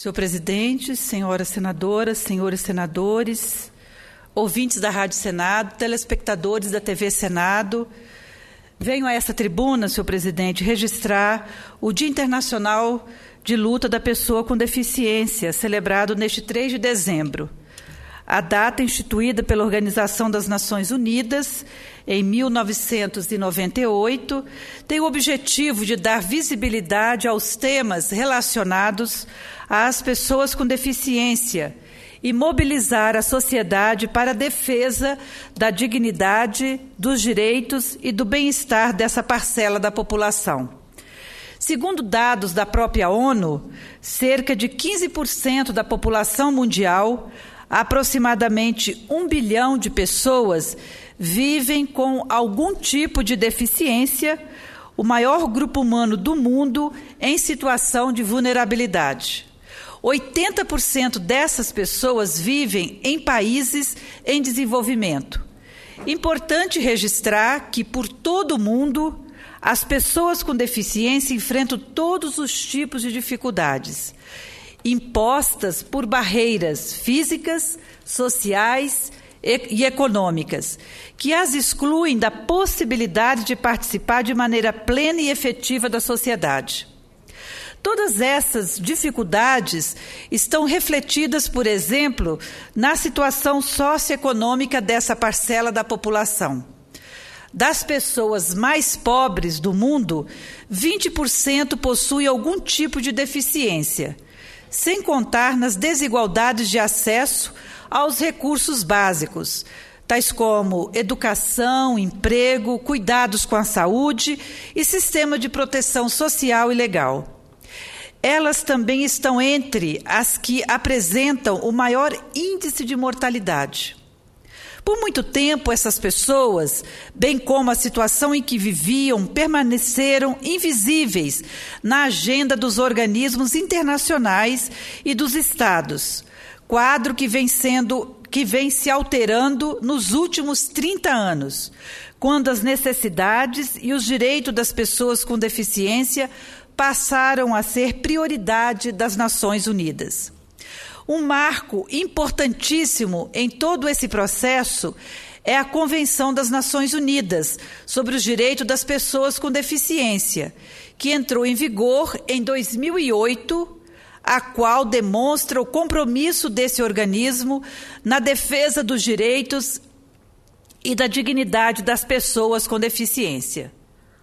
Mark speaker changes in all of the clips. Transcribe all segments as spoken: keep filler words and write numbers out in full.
Speaker 1: Senhor presidente, senhoras senadoras, senhores senadores, ouvintes da Rádio Senado, telespectadores da T V Senado, venho a essa tribuna, senhor presidente, registrar o Dia Internacional de Luta da Pessoa com Deficiência, celebrado neste três de dezembro. A data, instituída pela Organização das Nações Unidas em mil novecentos e noventa e oito, tem o objetivo de dar visibilidade aos temas relacionados às pessoas com deficiência e mobilizar a sociedade para a defesa da dignidade, dos direitos e do bem-estar dessa parcela da população. Segundo dados da própria ONU, cerca de quinze por cento da população mundial, aproximadamente um bilhão de pessoas, vivem com algum tipo de deficiência, o maior grupo humano do mundo em situação de vulnerabilidade. oitenta por cento dessas pessoas vivem em países em desenvolvimento. Importante registrar que, por todo o mundo, as pessoas com deficiência enfrentam todos os tipos de dificuldades, impostas por barreiras físicas, sociais e econômicas, que as excluem da possibilidade de participar de maneira plena e efetiva da sociedade. Todas essas dificuldades estão refletidas, por exemplo, na situação socioeconômica dessa parcela da população. Das pessoas mais pobres do mundo, vinte por cento possuem algum tipo de deficiência, sem contar nas desigualdades de acesso aos recursos básicos, tais como educação, emprego, cuidados com a saúde e sistema de proteção social e legal. Elas também estão entre as que apresentam o maior índice de mortalidade. Por muito tempo, essas pessoas, bem como a situação em que viviam, permaneceram invisíveis na agenda dos organismos internacionais e dos Estados, quadro que vem sendo, que vem se alterando nos últimos trinta anos, quando as necessidades e os direitos das pessoas com deficiência passaram a ser prioridade das Nações Unidas. Um marco importantíssimo em todo esse processo é a Convenção das Nações Unidas sobre os Direitos das Pessoas com Deficiência, que entrou em vigor em dois mil e oito, a qual demonstra o compromisso desse organismo na defesa dos direitos e da dignidade das pessoas com deficiência.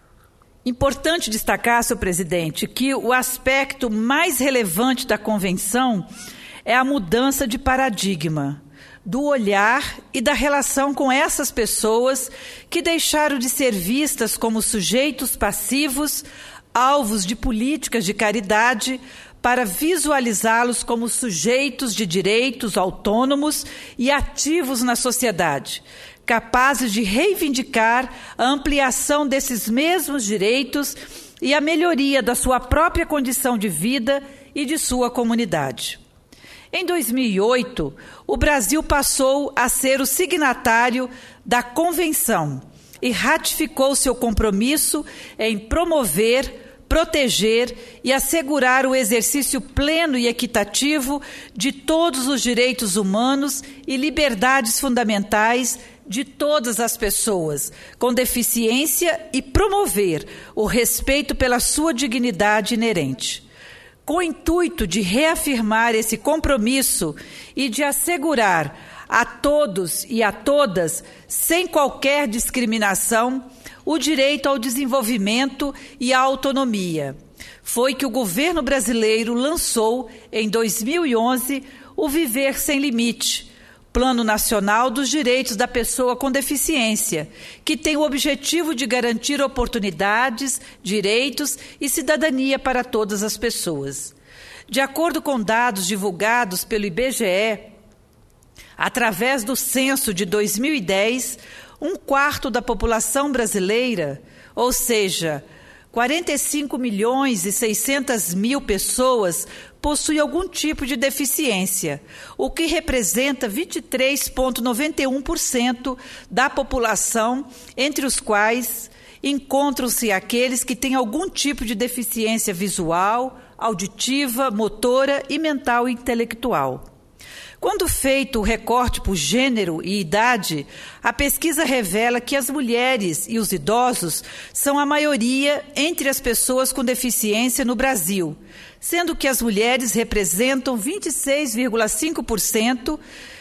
Speaker 1: Importante destacar, senhor presidente, que o aspecto mais relevante da Convenção é a mudança de paradigma, do olhar e da relação com essas pessoas que deixaram de ser vistas como sujeitos passivos, alvos de políticas de caridade, para visualizá-los como sujeitos de direitos autônomos e ativos na sociedade, capazes de reivindicar a ampliação desses mesmos direitos e a melhoria da sua própria condição de vida e de sua comunidade. Em dois mil e oito, o Brasil passou a ser o signatário da Convenção e ratificou seu compromisso em promover, proteger e assegurar o exercício pleno e equitativo de todos os direitos humanos e liberdades fundamentais de todas as pessoas com deficiência e promover o respeito pela sua dignidade inerente. Com o intuito de reafirmar esse compromisso e de assegurar a todos e a todas, sem qualquer discriminação, o direito ao desenvolvimento e à autonomia, foi que o governo brasileiro lançou, em dois mil e onze, o Viver Sem Limite, Plano Nacional dos Direitos da Pessoa com Deficiência, que tem o objetivo de garantir oportunidades, direitos e cidadania para todas as pessoas. De acordo com dados divulgados pelo I B G E, através do censo de dois mil e dez, um quarto da população brasileira, ou seja, quarenta e cinco milhões e seiscentas mil pessoas, possui algum tipo de deficiência, o que representa vinte e três vírgula noventa e um por cento da população, entre os quais encontram-se aqueles que têm algum tipo de deficiência visual, auditiva, motora e mental e intelectual. Quando feito o recorte por gênero e idade, a pesquisa revela que as mulheres e os idosos são a maioria entre as pessoas com deficiência no Brasil, sendo que as mulheres representam vinte e seis vírgula cinco por cento,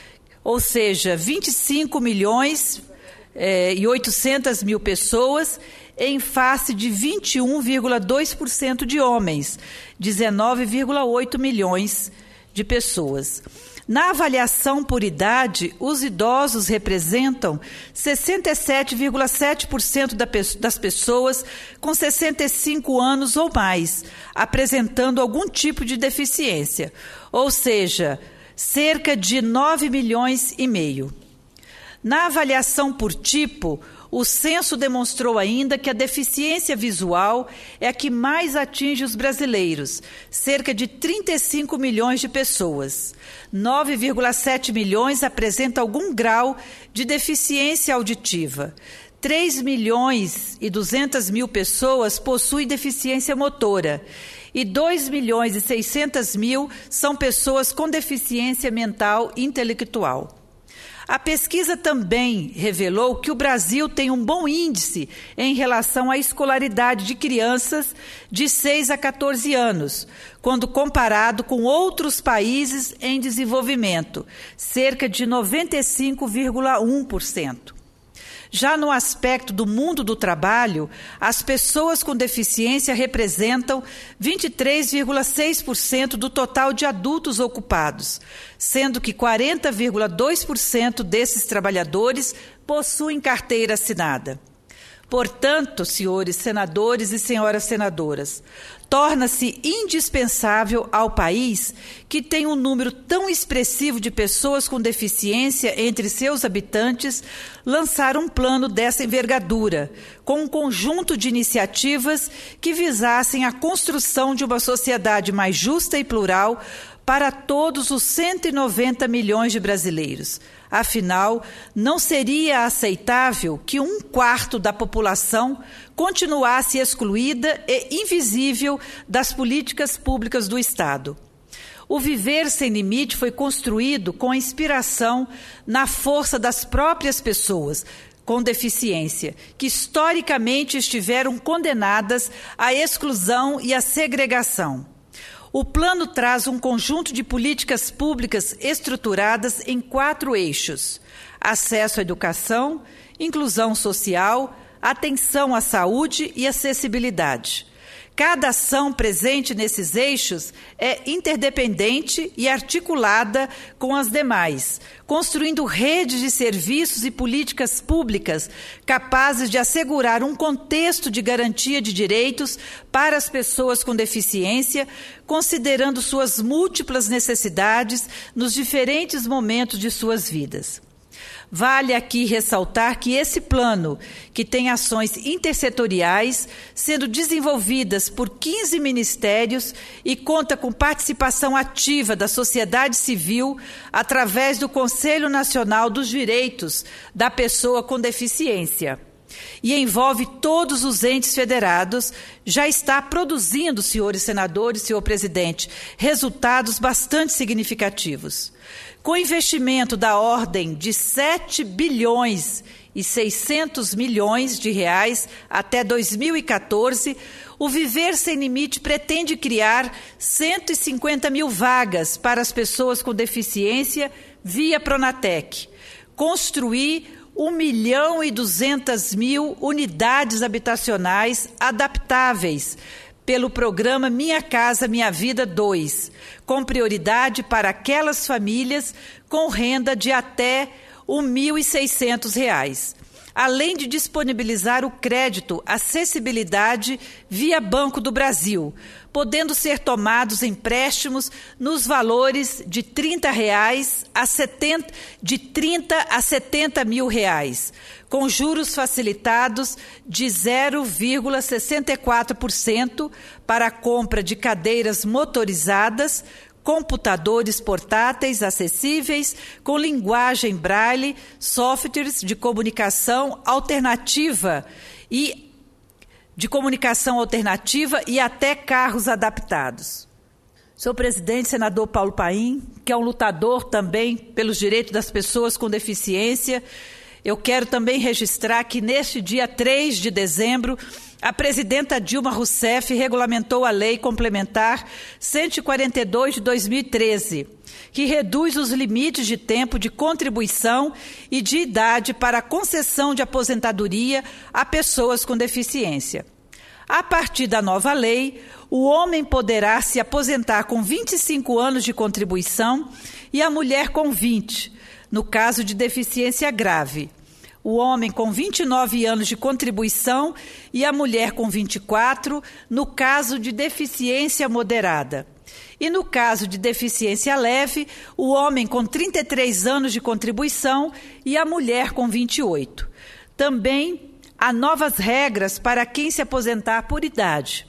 Speaker 1: ou seja, vinte e cinco milhões eh, e oitocentas mil pessoas, em face de vinte e um vírgula dois por cento de homens, dezenove vírgula oito milhões de pessoas. Na avaliação por idade, os idosos representam sessenta e sete vírgula sete por cento das pessoas com sessenta e cinco anos ou mais, apresentando algum tipo de deficiência, ou seja, cerca de nove milhões e meio. Na avaliação por tipo, o censo demonstrou ainda que a deficiência visual é a que mais atinge os brasileiros, cerca de trinta e cinco milhões de pessoas. nove vírgula sete milhões apresentam algum grau de deficiência auditiva. três milhões e duzentas mil pessoas possuem deficiência motora e dois milhões e seiscentas mil são pessoas com deficiência mental e intelectual. A pesquisa também revelou que o Brasil tem um bom índice em relação à escolaridade de crianças de seis a quatorze anos, quando comparado com outros países em desenvolvimento, cerca de noventa e cinco vírgula um por cento. Já no aspecto do mundo do trabalho, as pessoas com deficiência representam vinte e três vírgula seis por cento do total de adultos ocupados, sendo que quarenta vírgula dois por cento desses trabalhadores possuem carteira assinada. Portanto, senhores senadores e senhoras senadoras, torna-se indispensável ao país, que tem um número tão expressivo de pessoas com deficiência entre seus habitantes, lançar um plano dessa envergadura, com um conjunto de iniciativas que visassem a construção de uma sociedade mais justa e plural para todos os cento e noventa milhões de brasileiros. Afinal, não seria aceitável que um quarto da população continuasse excluída e invisível das políticas públicas do Estado. O Viver Sem Limite foi construído com inspiração na força das próprias pessoas com deficiência, que historicamente estiveram condenadas à exclusão e à segregação. O plano traz um conjunto de políticas públicas estruturadas em quatro eixos: acesso à educação, inclusão social, atenção à saúde e acessibilidade. Cada ação presente nesses eixos é interdependente e articulada com as demais, construindo redes de serviços e políticas públicas capazes de assegurar um contexto de garantia de direitos para as pessoas com deficiência, considerando suas múltiplas necessidades nos diferentes momentos de suas vidas. Vale aqui ressaltar que esse plano, que tem ações intersetoriais, sendo desenvolvidas por quinze ministérios e conta com participação ativa da sociedade civil através do Conselho Nacional dos Direitos da Pessoa com Deficiência, e envolve todos os entes federados, já está produzindo, senhores senadores, senhor presidente, resultados bastante significativos. Com investimento da ordem de sete bilhões e seiscentos milhões de reais até dois mil e quatorze, o Viver Sem Limite pretende criar cento e cinquenta mil vagas para as pessoas com deficiência via Pronatec, construir um milhão e duzentas mil unidades habitacionais adaptáveis pelo programa Minha Casa Minha Vida dois, com prioridade para aquelas famílias com renda de até mil e seiscentos reais, além de disponibilizar o crédito acessibilidade via Banco do Brasil, podendo ser tomados empréstimos nos valores de trinta reais a setenta, de trinta a setenta mil reais, com juros facilitados de zero vírgula sessenta e quatro por cento para a compra de cadeiras motorizadas, computadores portáteis acessíveis, com linguagem braille, softwares de comunicação alternativa e de comunicação alternativa e até carros adaptados. Senhor presidente, senador Paulo Paim, que é um lutador também pelos direitos das pessoas com deficiência, eu quero também registrar que neste dia três de dezembro, a presidenta Dilma Rousseff regulamentou a lei complementar cento e quarenta e dois de dois mil e treze, que reduz os limites de tempo de contribuição e de idade para a concessão de aposentadoria a pessoas com deficiência. A partir da nova lei, o homem poderá se aposentar com vinte e cinco anos de contribuição e a mulher com vinte, no caso de deficiência grave. O homem com vinte e nove anos de contribuição e a mulher com vinte e quatro, no caso de deficiência moderada. E no caso de deficiência leve, o homem com trinta e três anos de contribuição e a mulher com vinte e oito. Também há novas regras para quem se aposentar por idade.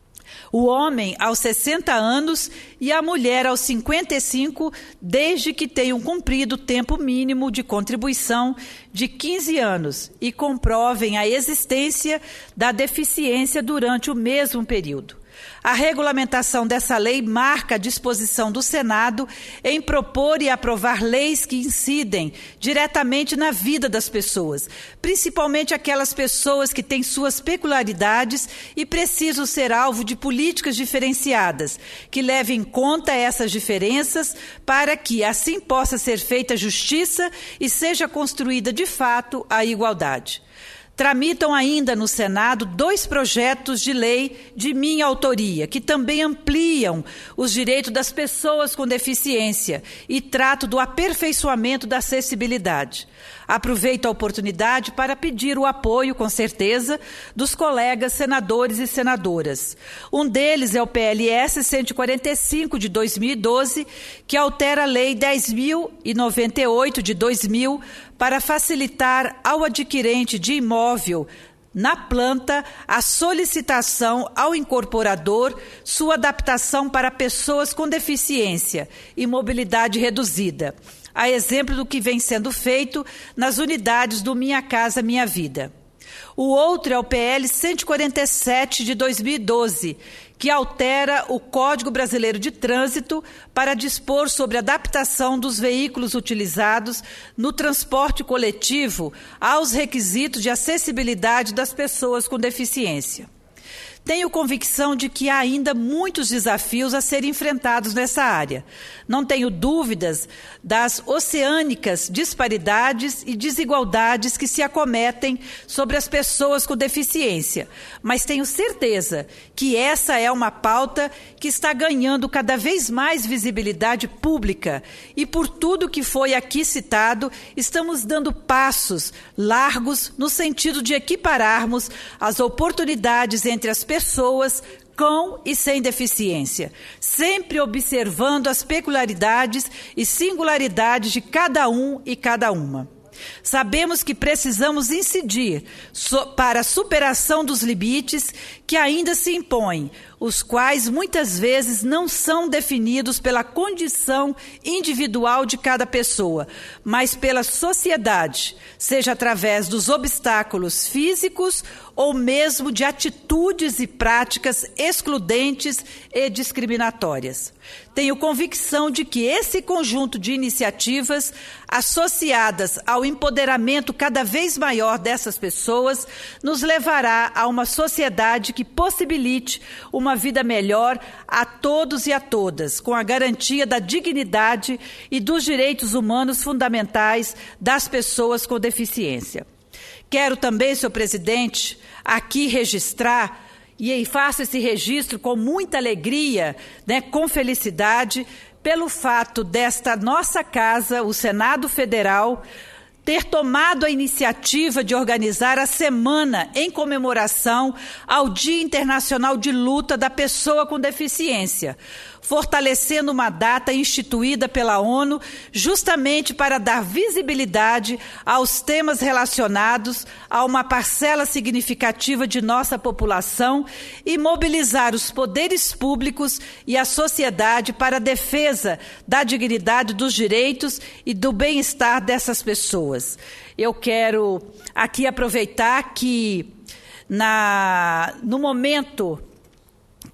Speaker 1: O homem aos sessenta anos e a mulher aos cinquenta e cinco, desde que tenham cumprido o tempo mínimo de contribuição de quinze anos e comprovem a existência da deficiência durante o mesmo período. A regulamentação dessa lei marca a disposição do Senado em propor e aprovar leis que incidem diretamente na vida das pessoas, principalmente aquelas pessoas que têm suas peculiaridades e precisam ser alvo de políticas diferenciadas, que levem em conta essas diferenças para que assim possa ser feita justiça e seja construída de fato a igualdade. Tramitam ainda no Senado dois projetos de lei de minha autoria, que também ampliam os direitos das pessoas com deficiência e tratam do aperfeiçoamento da acessibilidade. Aproveito a oportunidade para pedir o apoio, com certeza, dos colegas senadores e senadoras. Um deles é o P L S cento e quarenta e cinco de dois mil e doze, que altera a Lei dez mil e noventa e oito de dois mil para facilitar ao adquirente de imóvel na planta a solicitação ao incorporador sua adaptação para pessoas com deficiência e mobilidade reduzida, a exemplo do que vem sendo feito nas unidades do Minha Casa Minha Vida. O outro é o P L cento e quarenta e sete de dois mil e doze, que altera o Código Brasileiro de Trânsito para dispor sobre a adaptação dos veículos utilizados no transporte coletivo aos requisitos de acessibilidade das pessoas com deficiência. Tenho convicção de que há ainda muitos desafios a serem enfrentados nessa área. Não tenho dúvidas das oceânicas disparidades e desigualdades que se acometem sobre as pessoas com deficiência, mas tenho certeza que essa é uma pauta que está ganhando cada vez mais visibilidade pública e, por tudo que foi aqui citado, estamos dando passos largos no sentido de equipararmos as oportunidades entre as pessoas pessoas com e sem deficiência, sempre observando as peculiaridades e singularidades de cada um e cada uma. Sabemos que precisamos incidir so, para a superação dos limites que ainda se impõem, os quais muitas vezes não são definidos pela condição individual de cada pessoa, mas pela sociedade, seja através dos obstáculos físicos ou mesmo de atitudes e práticas excludentes e discriminatórias. Tenho convicção de que esse conjunto de iniciativas associadas ao empoderamento cada vez maior dessas pessoas nos levará a uma sociedade que possibilite uma vida melhor a todos e a todas, com a garantia da dignidade e dos direitos humanos fundamentais das pessoas com deficiência. Quero também, senhor presidente, aqui registrar, e faço esse registro com muita alegria, né, com felicidade, pelo fato desta nossa casa, o Senado Federal, ter tomado a iniciativa de organizar a semana em comemoração ao Dia Internacional de Luta da Pessoa com Deficiência, fortalecendo uma data instituída pela ONU justamente para dar visibilidade aos temas relacionados a uma parcela significativa de nossa população e mobilizar os poderes públicos e a sociedade para a defesa da dignidade dos direitos e do bem-estar dessas pessoas. Eu quero aqui aproveitar que na, no momento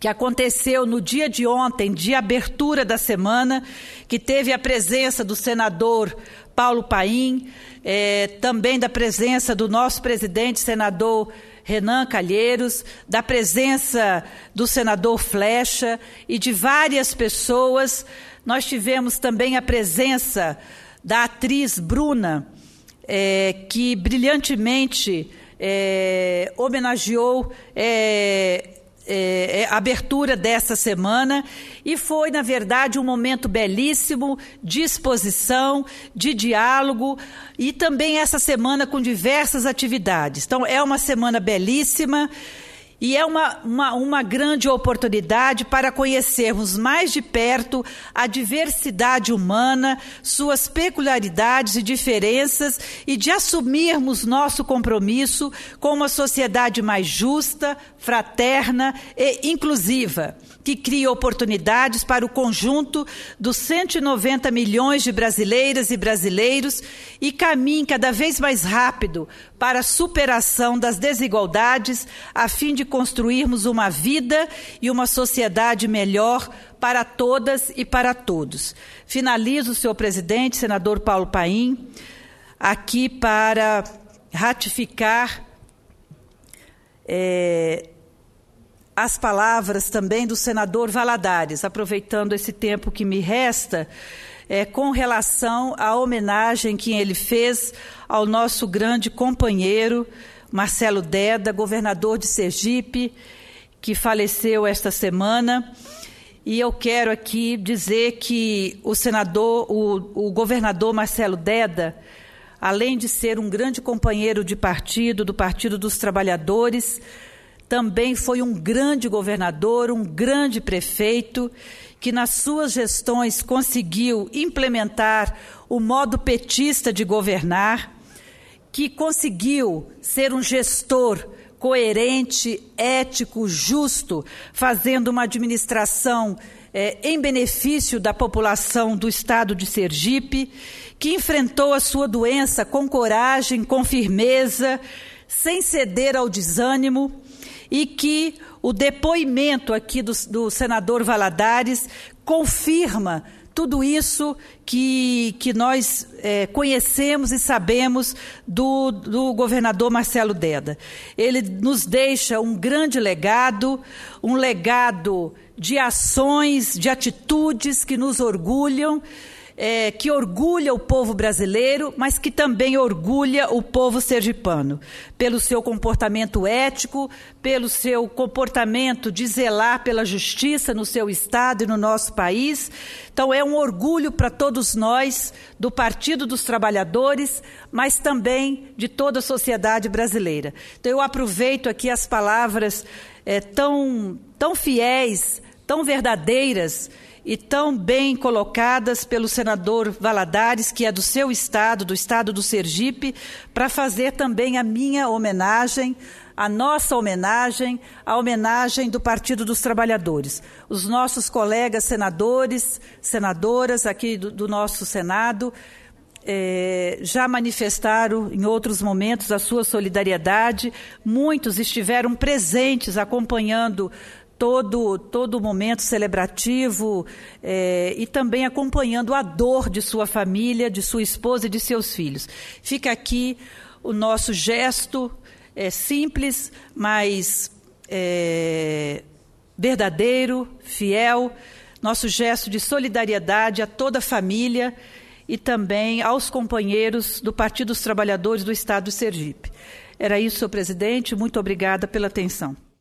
Speaker 1: que aconteceu no dia de ontem, de abertura da semana, que teve a presença do senador Paulo Paim, eh, também da presença do nosso presidente, senador Renan Calheiros, da presença do senador Flecha e de várias pessoas. Nós tivemos também a presença da atriz Bruna, é, que brilhantemente é, homenageou é, é, a abertura dessa semana, e foi, na verdade, um momento belíssimo de exposição, de diálogo, e também essa semana com diversas atividades. Então, é uma semana belíssima, e é uma, uma, uma grande oportunidade para conhecermos mais de perto a diversidade humana, suas peculiaridades e diferenças, e de assumirmos nosso compromisso com uma sociedade mais justa, fraterna e inclusiva, que cria oportunidades para o conjunto dos cento e noventa milhões de brasileiras e brasileiros e caminhe cada vez mais rápido para a superação das desigualdades, a fim de construirmos uma vida e uma sociedade melhor para todas e para todos. Finalizo, senhor presidente, senador Paulo Paim, aqui para ratificar é, as palavras também do senador Valadares, aproveitando esse tempo que me resta, é, com relação à homenagem que ele fez ao nosso grande companheiro, Marcelo Deda, governador de Sergipe, que faleceu esta semana. E eu quero aqui dizer que o senador, o, o governador Marcelo Deda, além de ser um grande companheiro de partido, do Partido dos Trabalhadores, também foi um grande governador, um grande prefeito, que nas suas gestões conseguiu implementar o modo petista de governar, que conseguiu ser um gestor coerente, ético, justo, fazendo uma administração é, em benefício da população do estado de Sergipe, que enfrentou a sua doença com coragem, com firmeza, sem ceder ao desânimo, e que o depoimento aqui do, do senador Valadares confirma tudo isso que, que nós é, conhecemos e sabemos do, do governador Marcelo Deda. Ele nos deixa um grande legado, um legado de ações, de atitudes que nos orgulham, É, que orgulha o povo brasileiro, mas que também orgulha o povo sergipano, pelo seu comportamento ético, pelo seu comportamento de zelar pela justiça no seu estado e no nosso país. Então é um orgulho para todos nós, do Partido dos Trabalhadores, mas também de toda a sociedade brasileira. Então eu aproveito aqui as palavras é, tão, tão fiéis, tão verdadeiras, e tão bem colocadas pelo senador Valadares, que é do seu estado, do estado do Sergipe, para fazer também a minha homenagem, a nossa homenagem, a homenagem do Partido dos Trabalhadores. Os nossos colegas senadores, senadoras aqui do, do nosso Senado, É, já manifestaram em outros momentos a sua solidariedade, muitos estiveram presentes acompanhando todo todo momento celebrativo é, e também acompanhando a dor de sua família, de sua esposa e de seus filhos. Fica aqui o nosso gesto é, simples, mas é, verdadeiro, fiel, nosso gesto de solidariedade a toda a família e também aos companheiros do Partido dos Trabalhadores do Estado de Sergipe. Era isso, senhor presidente. Muito obrigada pela atenção.